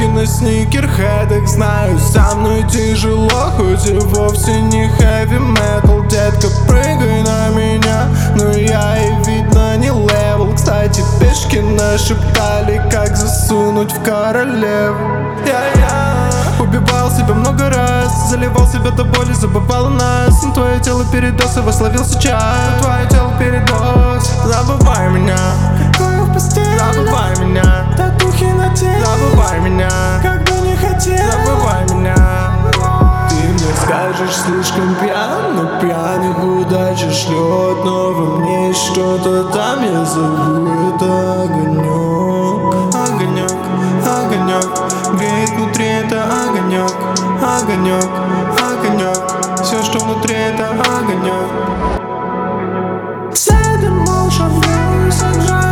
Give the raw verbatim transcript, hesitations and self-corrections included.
Девушки на сникерхедах, знаю, со мной тяжело, хоть и вовсе не хэви метал. Детка, прыгай на меня, но я и видно не левел. Кстати, пешки нашептали, как засунуть в королеву. Я-я убивал себя много раз, заливал себя до боли, забывал нас. Но твое тело передос, его словил сейчас. Твое тело передос, забывай меня. Какое в постели, забывай меня. Татухи на теле, забывай меня. Как бы не хотел, забывай меня. Ты мне скажешь, слишком пьян, но пьяных удача шлет. Но во мне есть что-то там, я зову это огонек. Огонек, огонек, греет внутри это огонек. Огонек, огонек, все, что внутри это огонек. Sad emotion, very sunrise.